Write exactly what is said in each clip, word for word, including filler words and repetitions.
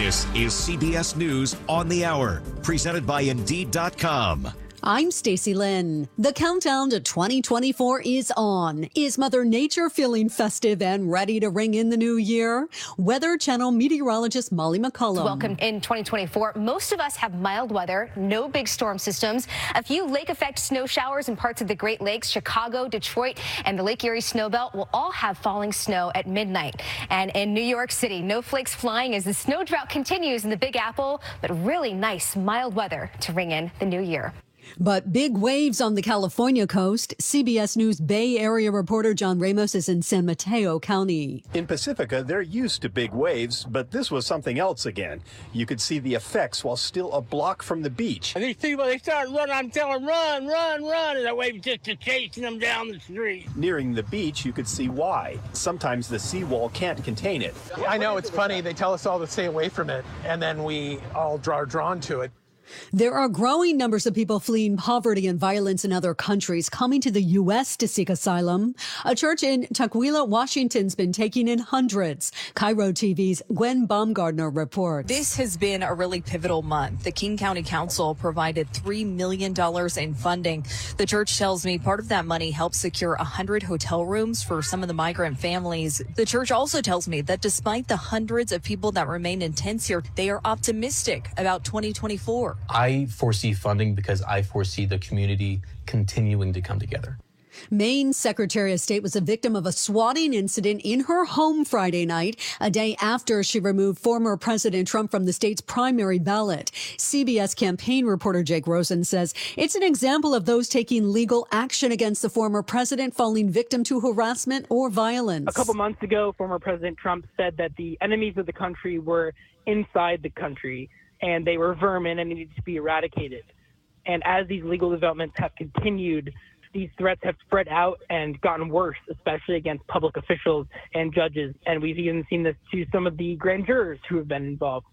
This is C B S News on the Hour, presented by Indeed dot com. I'm Stacey Lynn. The countdown to twenty twenty-four is on. Is Mother Nature feeling festive and ready to ring in the new year? Weather Channel meteorologist Molly McCullum. Welcome in twenty twenty-four. Most of us have mild weather, no big storm systems, a few lake effect snow showers in parts of the Great Lakes, Chicago, Detroit, and the Lake Erie Snowbelt will all have falling snow at midnight. And in New York City, no flakes flying as the snow drought continues in the Big Apple, but really nice mild weather to ring in the new year. But big waves on the California coast. C B S News Bay Area reporter John Ramos is in San Mateo County. In Pacifica, they're used to big waves, but this was something else again. You could see the effects while still a block from the beach. And these people, they started running. I'm telling them, run, run, run. And that wave just chasing them down the street. Nearing the beach, you could see why. Sometimes the seawall can't contain it. I know, it's funny. They tell us all to stay away from it, and then we all are drawn to it. There are growing numbers of people fleeing poverty and violence in other countries coming to the U S to seek asylum. A church in Tukwila, Washington's been taking in hundreds. Cairo T V's Gwen Baumgardner reports. This has been a really pivotal month. The King County Council provided three million dollars in funding. The church tells me part of that money helped secure one hundred hotel rooms for some of the migrant families. The church also tells me that despite the hundreds of people that remain in tents here, they are optimistic about twenty twenty-four. I foresee funding because I foresee the community continuing to come together. Maine's Secretary of State was a victim of a swatting incident in her home Friday night, a day after she removed former President Trump from the state's primary ballot. C B S campaign reporter Jake Rosen says it's an example of those taking legal action against the former president falling victim to harassment or violence. A couple months ago, former President Trump said that the enemies of the country were inside the country, and they were vermin and needed to be eradicated. And as these legal developments have continued, these threats have spread out and gotten worse, especially against public officials and judges. And we've even seen this to some of the grand jurors who have been involved.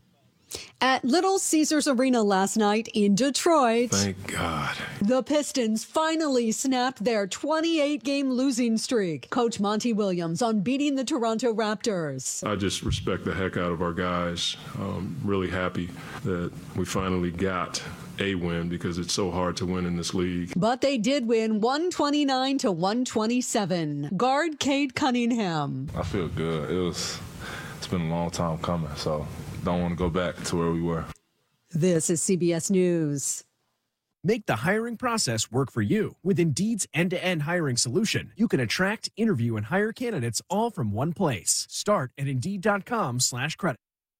At Little Caesars Arena last night in Detroit, thank God, the Pistons finally snapped their twenty-eight game losing streak. Coach Monty Williams on beating the Toronto Raptors. I just respect the heck out of our guys. I'm really happy that we finally got a win because it's so hard to win in this league. But they did win one twenty-nine to one twenty-seven. Guard Cade Cunningham. I feel good. It was, it's been a long time coming, so don't want to go back to where we were. This is C B S News. Make the hiring process work for you. With Indeed's end-to-end hiring solution, you can attract, interview, and hire candidates all from one place. Start at Indeed.com slash credit.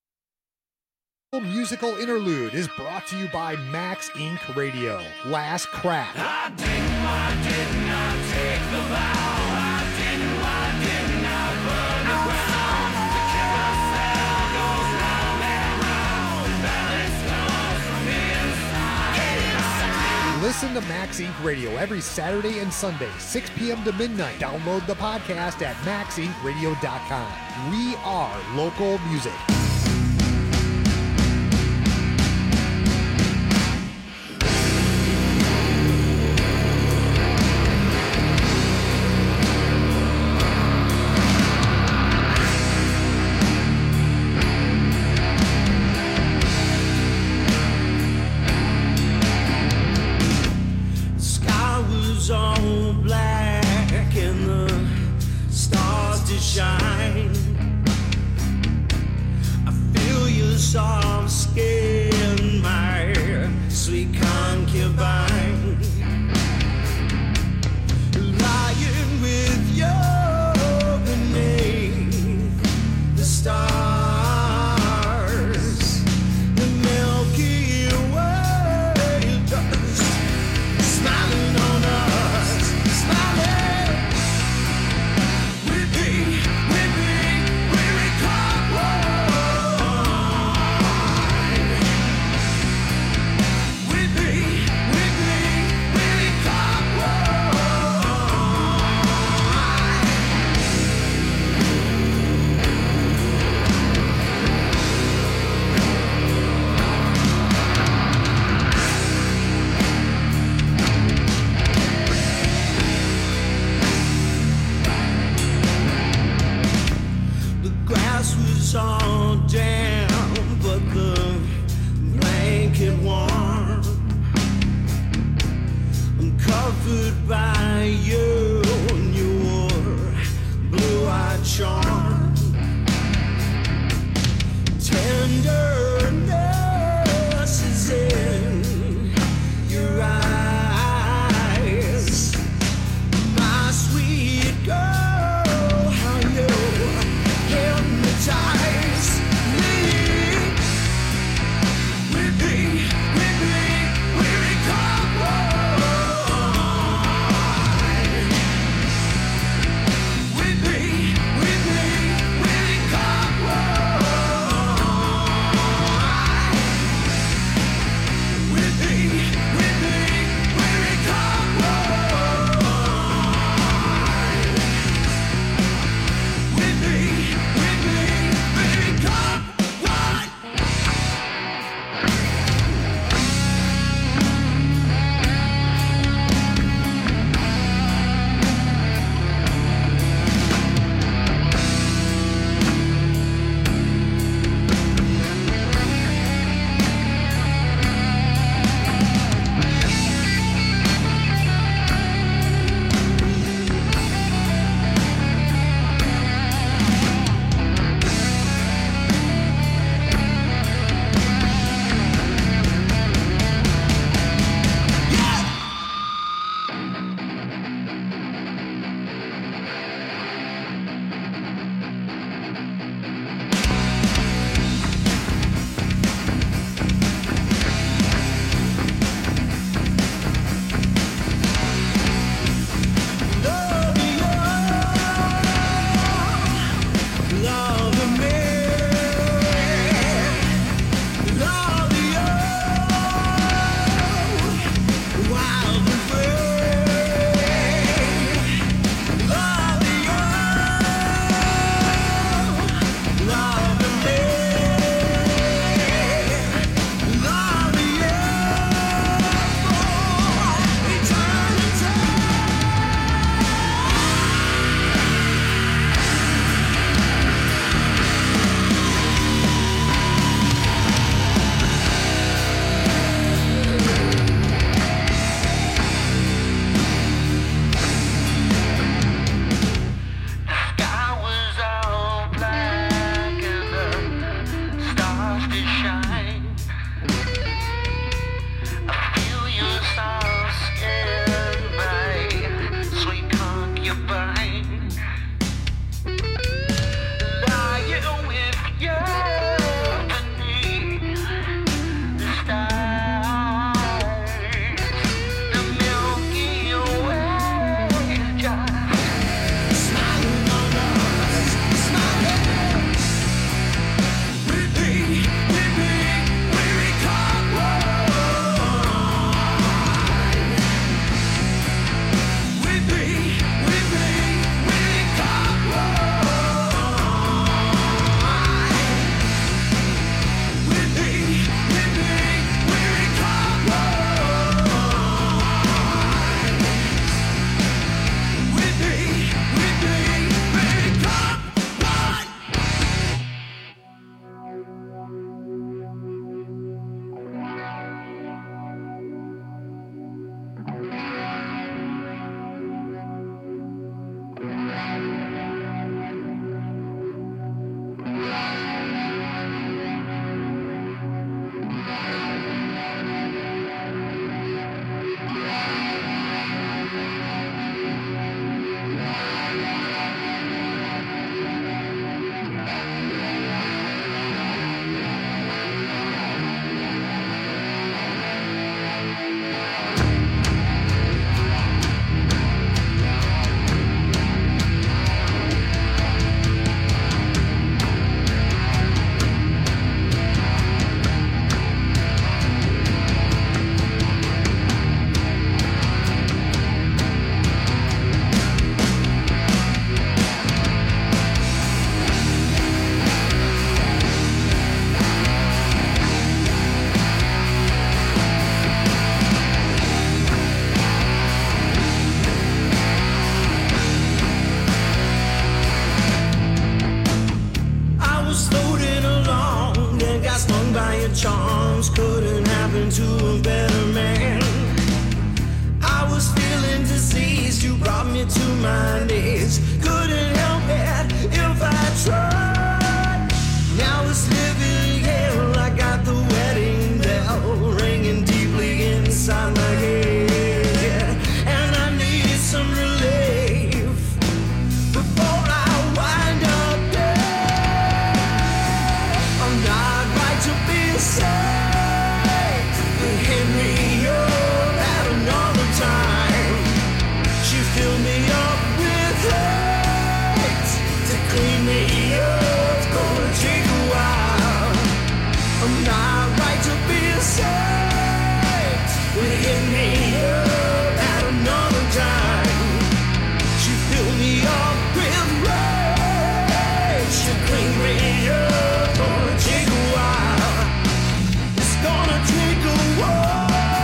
Musical interlude is brought to you by Max Incorporated. Radio. Last Crack. I didn't, I did not take the vow. I didn't, I did not burn the ground. The carousel goes round and round. Balance comes from inside. Listen to Max Incorporated. Radio every Saturday and Sunday, six p.m. to midnight. Download the podcast at max inc radio dot com. We are local music. All black and the stars did shine. I feel your soft skin, my sweet concubine, lying with you beneath the stars. The Milky Way dust, smiling on us. With me, with me. by you and your blue-eyed charm. Tenderness is in your eyes, my sweet girl, how you hypnotize me. With me, with me, we become one. my knees. Couldn't help it if I tried. Now it's living hell. I got the wedding bell ringing deeply inside my head, and I need some relief before I wind up dead. I'm not right to be safe, but hit me up at another time. She filled me up with hate to clean me up. It's gonna take a while. I'm not right to be safe, but hit me up at another time. She filled me up with rage to clean me up. Gonna take a while. It's gonna take a while.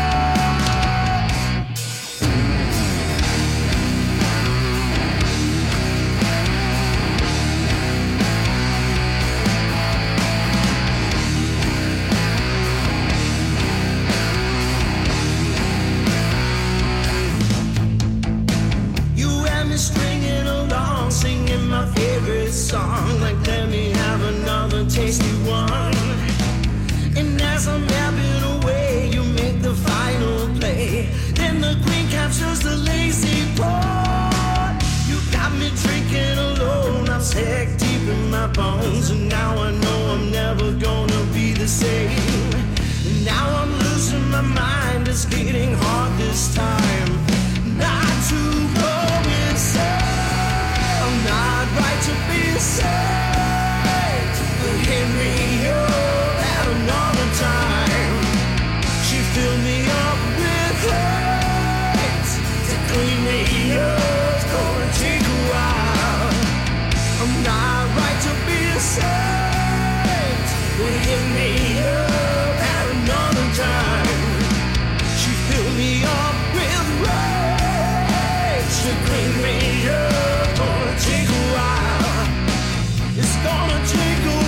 You had me stringing along, singing my favorite song, like let me have another tasty one. And as I'm yapping away, you make the final play. Then the queen captures the lazy part. You got me drinking alone, I'm sick deep in my bones, and now I know I'm never gonna be the same. And now I'm losing my mind, it's getting hard this time. Not to go insane. I'm not right to be saved, but hit me up at another time. She filled me up with hate to clean me up. It's gonna take a while. I'm not right to be saved, but hit me up at another time. She filled me up with rage to clean me up. Gonna take a while. It's gonna take a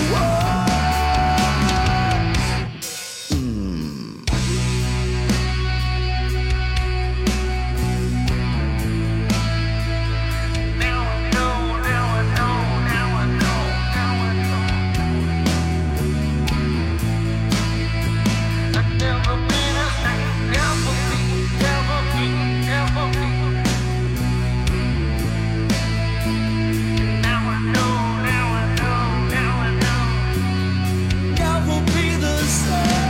while. Mm. Now I know, now I know, now I know, now I know. I've never been a saint, never be, never be, never be. Now I know, now I know, now I know. Never be the same.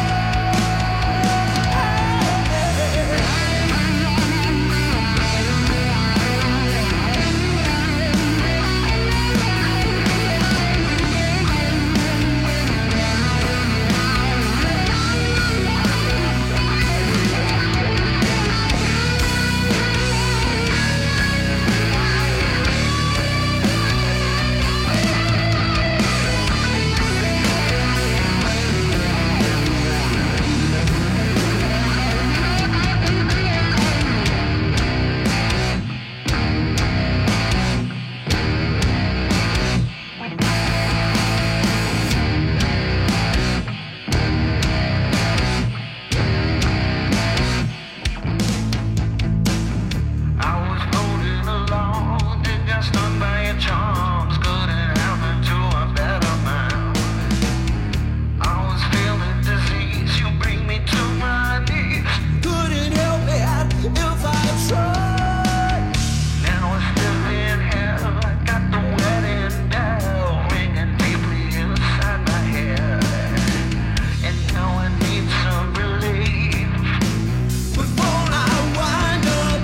I was floating along and got stung by your charms. Couldn't happen to a better man. I was feeling disease, you bring me to my knees. Couldn't help it if I tried. Now it's living hell. I got the wedding bell ringing deeply inside my head, and now I need some relief before I wind up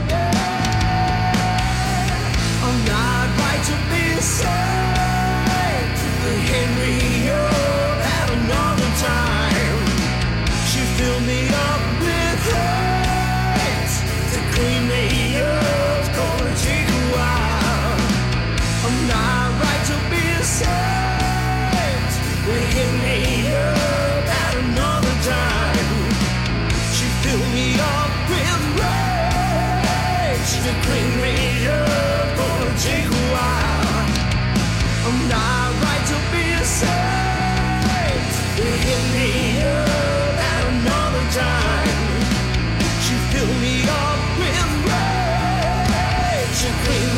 dead. I'm not right to be saved, but hit me up at another time. She filled me up with hate to clean me up. It's gonna take a while. I'm not right to be saved, but hit me up at another time. She filled me up with rage to clean me up. Gonna take a while. I'm not right to be saved, but hit me up at another time. She filled me up with rage to clean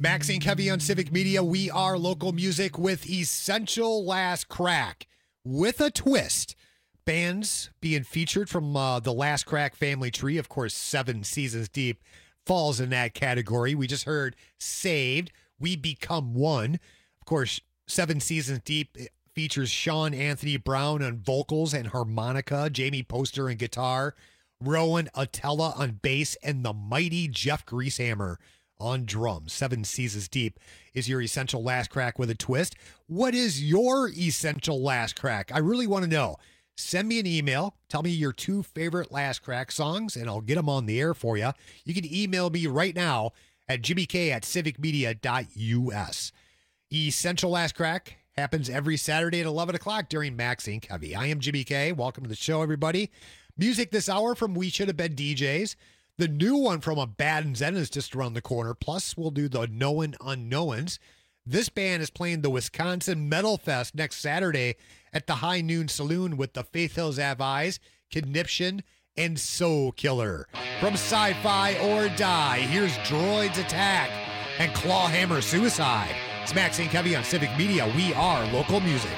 Maxine Kevy on Civic Media. We are local music with Essential Last Crack with a twist. Bands being featured from uh, the Last Crack family tree. Of course, Seven Seasons Deep falls in that category. We just heard Saved, We Become One. Of course, Seven Seasons Deep features Sean Anthony Brown on vocals and harmonica, Jamie Poster on guitar, Rowan Atella on bass, and the mighty Jeff Greasehammer on drums. Seven Seasons Deep is your Essential Last Crack with a twist. What is your Essential Last Crack? I really want to know. Send me an email. Tell me your two favorite Last Crack songs, and I'll get them on the air for you. You can email me right now at jimmy k at civic media dot u s. Essential Last Crack happens every Saturday at eleven o'clock during Maxine Kevy. I am Jimmy K. Welcome to the show, everybody. Music this hour from We Should Have Been D Js. The new one from a Bad and Zen is just around the corner. Plus, we'll do the Knowin' Unknowns. This band is playing the Wisconsin Metal Fest next Saturday at the High Noon Saloon with the Faith Hills Have Eyes, Conniption, and Soul Killer. From Sci-Fi or Die, here's Droids Attack and Clawhammer Suicide. It's Maxine Kevy on Civic Media. We are local music.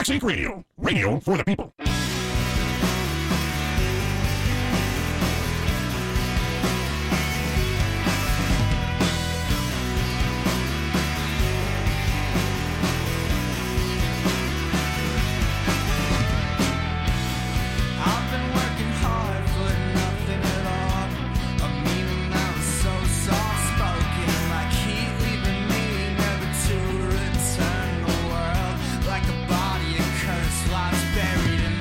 Fox eight Radio. Radio for the people. I've been working hard for nothing at all. A meaning that was so soft-spoken, like heat leaving me, never to return. The world, like a body, a curse lies buried in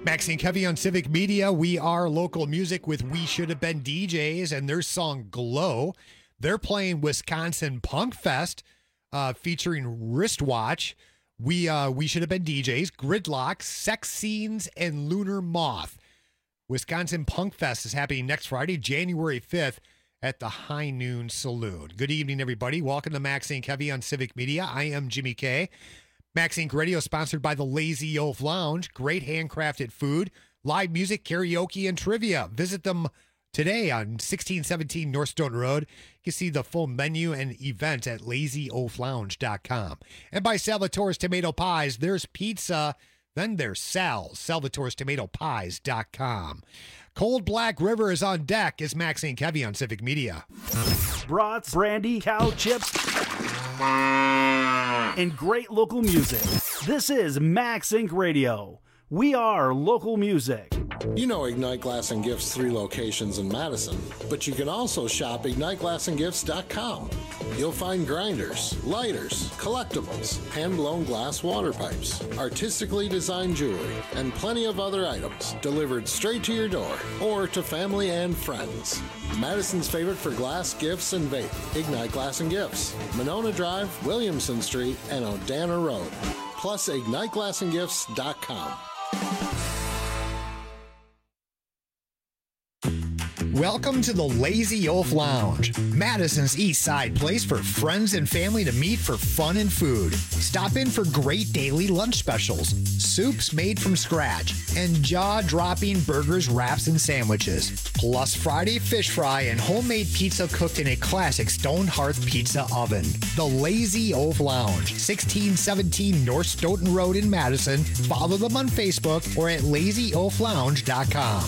Maxine Kevy on Civic Media. We are local music with We Should Have Been D Js and their song Glow. They're playing Wisconsin Punk Fest uh, featuring Wristwatch. We uh, we Should Have Been D Js, Gridlock, Sex Scenes, and Lunar Moth. Wisconsin Punk Fest is happening next Friday, January fifth at the High Noon Saloon. Good evening, everybody. Welcome to Maxine Kevy on Civic Media. I am Jimmy K. Maxine Radio sponsored by the Lazy Oaf Lounge. Great handcrafted food, live music, karaoke, and trivia. Visit them today on sixteen seventeen North Stoughton Road. You can see the full menu and events at lazy oaf lounge dot com. And by Salvatore's Tomato Pies, there's pizza, then there's Sal's, salvatores tomato pies dot com. Cold Black River is on deck is Maxine Kevy on Civic Media. Brats, brandy, cow chips, and great local music. This is Max Inc Radio. We are local music. You know Ignite Glass and Gifts' three locations in Madison, but you can also shop ignite glass and gifts dot com. You'll find grinders, lighters, collectibles, hand-blown glass water pipes, artistically designed jewelry, and plenty of other items delivered straight to your door or to family and friends. Madison's favorite for glass, gifts, and vape, Ignite Glass and Gifts, Monona Drive, Williamson Street, and Odana Road. Plus ignite glass and gifts dot com. Welcome to the Lazy Oaf Lounge, Madison's East Side place for friends and family to meet for fun and food. Stop in for great daily lunch specials, soups made from scratch, and jaw-dropping burgers, wraps, and sandwiches. Plus Friday fish fry and homemade pizza cooked in a classic stone hearth pizza oven. The Lazy Oaf Lounge, sixteen seventeen North Stoughton Road in Madison. Follow them on Facebook or at lazy oaf lounge dot com.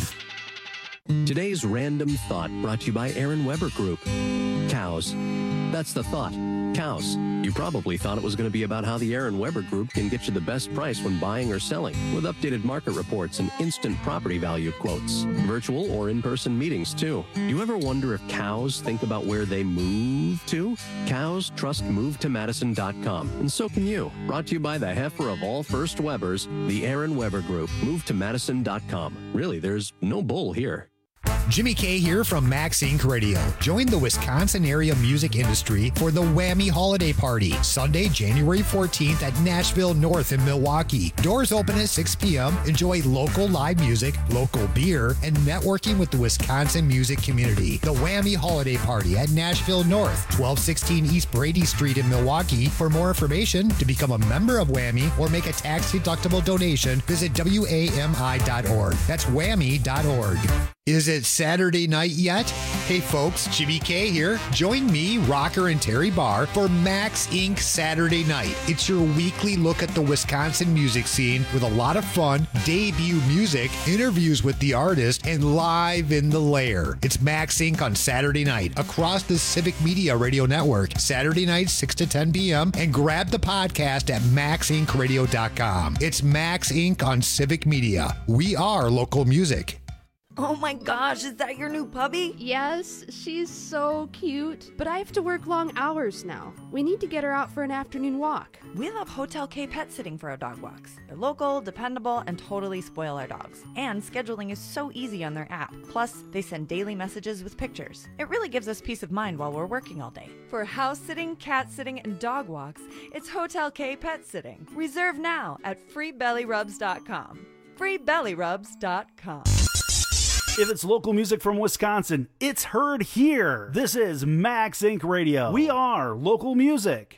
Today's Random Thought brought to you by Aaron Weber Group. Cows. That's the thought. Cows. You probably thought it was going to be about how the Aaron Weber Group can get you the best price when buying or selling, with updated market reports and instant property value quotes. Virtual or in-person meetings, too. Do you ever wonder if cows think about where they move to? Cows trust move to madison dot com, and so can you. Brought to you by the heifer of all First Webers, the Aaron Weber Group. move to madison dot com. Really, there's no bull here. Jimmy K here from Max Inc Radio. Join the Wisconsin area music industry for the Whammy Holiday Party, Sunday, January fourteenth at Nashville North in Milwaukee. Doors open at six p.m. Enjoy local live music, local beer, and networking with the Wisconsin music community. The Whammy Holiday Party at Nashville North, twelve sixteen East Brady Street in Milwaukee. For more information, to become a member of Whammy or make a tax-deductible donation, visit W A M I dot org. That's whammy dot org. Is it Saturday night yet? Hey folks, Jimmy K here. Join me, Rocker, and Terry Barr for Max Incorporated Saturday Night. It's your weekly look at the Wisconsin music scene with a lot of fun, debut music, interviews with the artist, and live in the lair. It's Max Incorporated on Saturday night across the Civic Media Radio Network. Saturday night, six to ten p.m. And grab the podcast at max inc radio dot com. It's Max Incorporated on Civic Media. We are local music. Oh my gosh, is that your new puppy? Yes, she's so cute. But I have to work long hours now. We need to get her out for an afternoon walk. We love Hotel K Pet Sitting for our dog walks. They're local, dependable, and totally spoil our dogs. And scheduling is so easy on their app. Plus, they send daily messages with pictures. It really gives us peace of mind while we're working all day. For house sitting, cat sitting, and dog walks, it's Hotel K Pet Sitting. Reserve now at free belly rubs dot com. free belly rubs dot com. If it's local music from Wisconsin, it's heard here. This is Max Incorporated Radio. We are local music.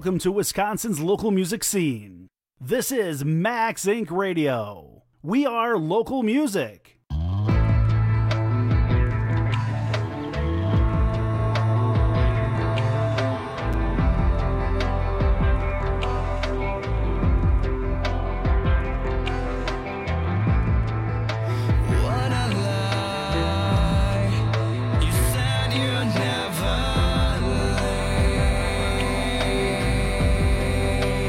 welcome to Wisconsin's local music scene. This is Max Inc Radio. We are local music.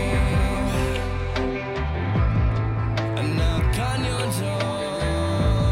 Knock on your door.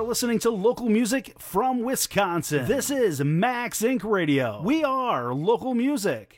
listening to local music from Wisconsin. This is Max Inc Radio. We are local music.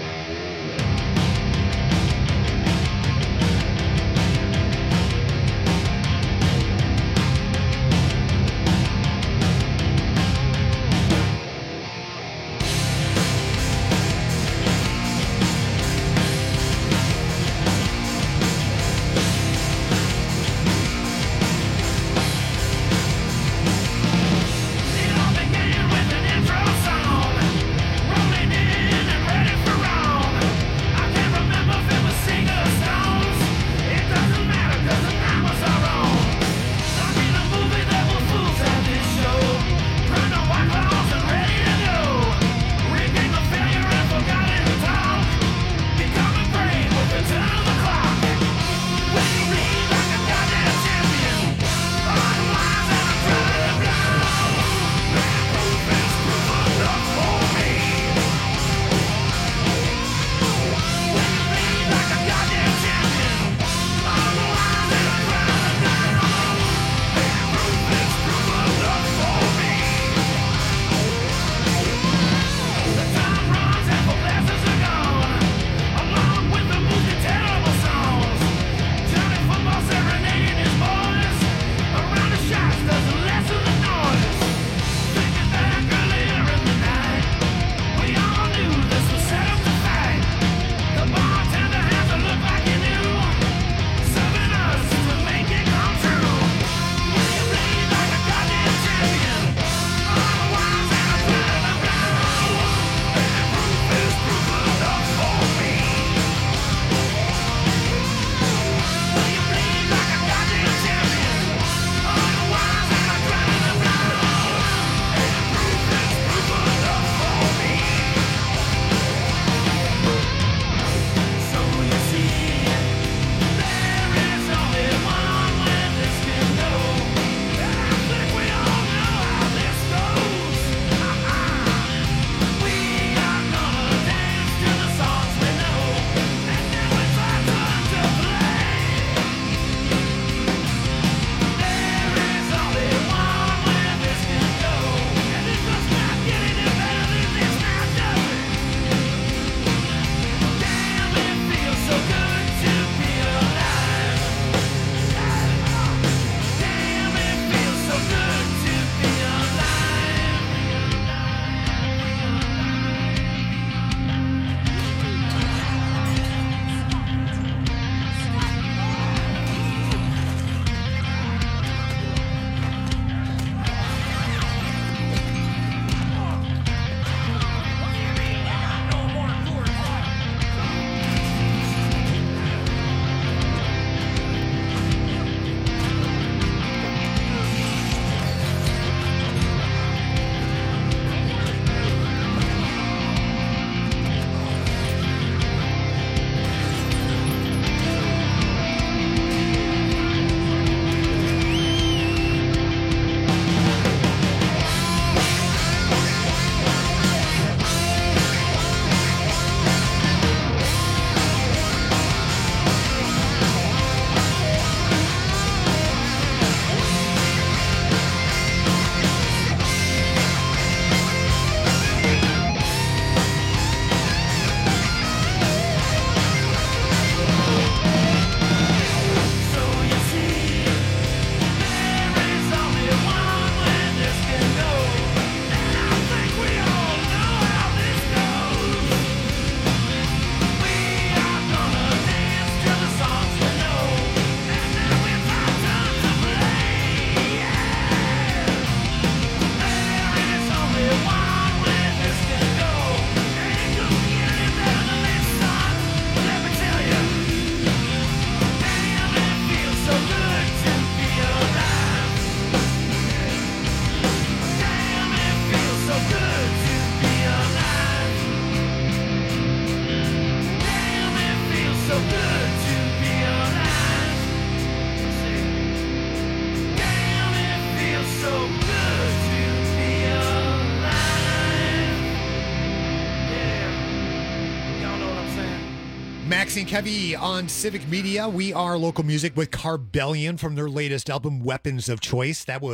Maxine Kevy on Civic Media. We are local music with Carbellion from their latest album, Weapons of Choice. That was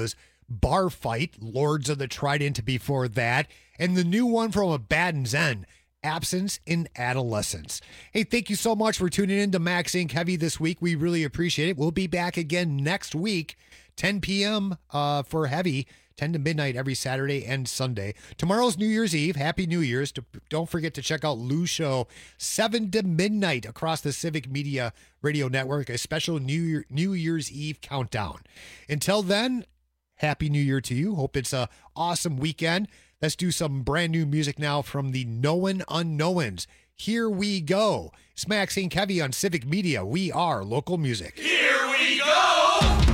Bar Fight, Lords of the Trident before that, and the new one from Abaddon's End, Absence in Adolescence. Hey, thank you so much for tuning in to Max Inc Heavy this week. We really appreciate it. We'll be back again next week, ten p.m. Uh, for Heavy, ten to midnight every Saturday and Sunday. Tomorrow's New Year's Eve. Happy New Year's. Don't forget to check out Lou's show, seven to midnight across the Civic Media Radio Network, a special New Year, New Year's Eve countdown. Until then, Happy New Year to you. Hope it's a awesome weekend. Let's do some brand new music now from the Known Unknowns. Here we go. It's Max Inc Heavy on Civic Media. We are local music. Here we go!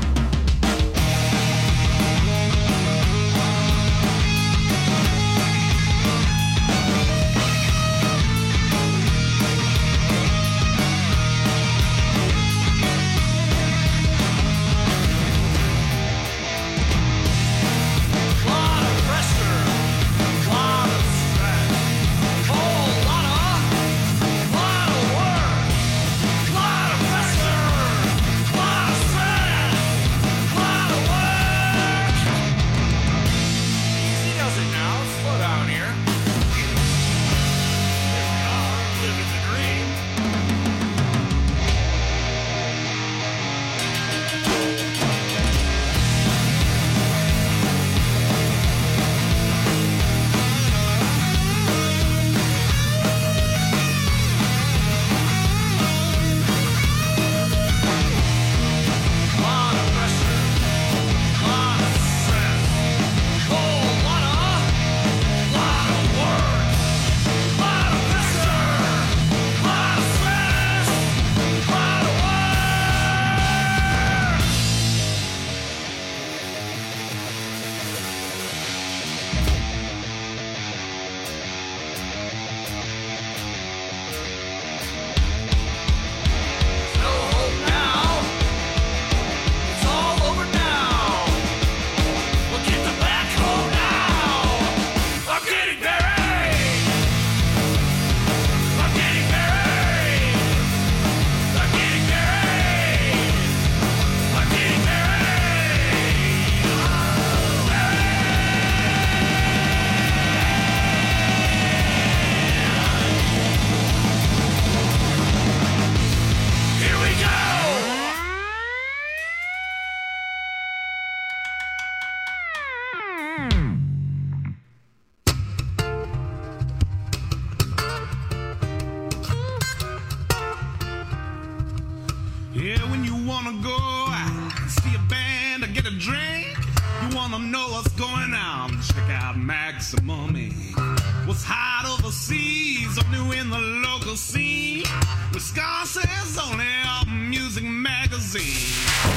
Yeah, when you wanna go out, see a band or get a drink, you wanna know what's going on, check out Maximum Incorporated. What's hot overseas or new in the local scene, Wisconsin's only album music magazine.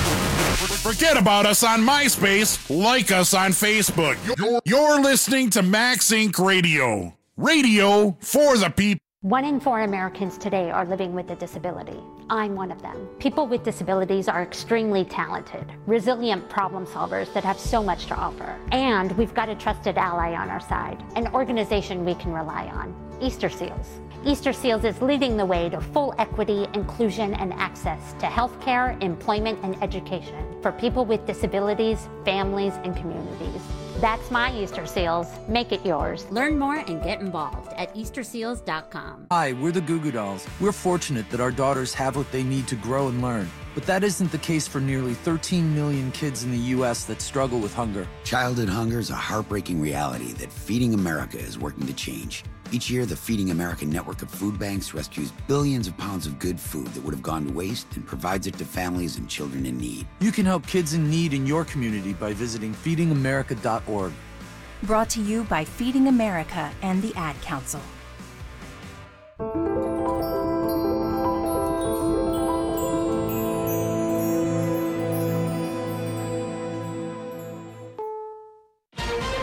Forget about us on MySpace, like us on Facebook. You're, you're listening to Max Inc Radio. Radio for the people. One in four Americans today are living with a disability. I'm one of them. People with disabilities are extremely talented, resilient problem solvers that have so much to offer. And we've got a trusted ally on our side, an organization we can rely on, Easter Seals. Easter Seals is leading the way to full equity, inclusion, and access to healthcare, employment, and education for people with disabilities, families, and communities. That's my Easter Seals. Make it yours. Learn more and get involved at Easter Seals dot com. Hi, we're the Goo Goo Dolls. We're fortunate that our daughters have what they need to grow and learn. But that isn't the case for nearly thirteen million kids in the U S that struggle with hunger. Childhood hunger is a heartbreaking reality that Feeding America is working to change. Each year, the Feeding America network of food banks rescues billions of pounds of good food that would have gone to waste and provides it to families and children in need. You can help kids in need in your community by visiting feeding america dot org. Brought to you by Feeding America and the Ad Council.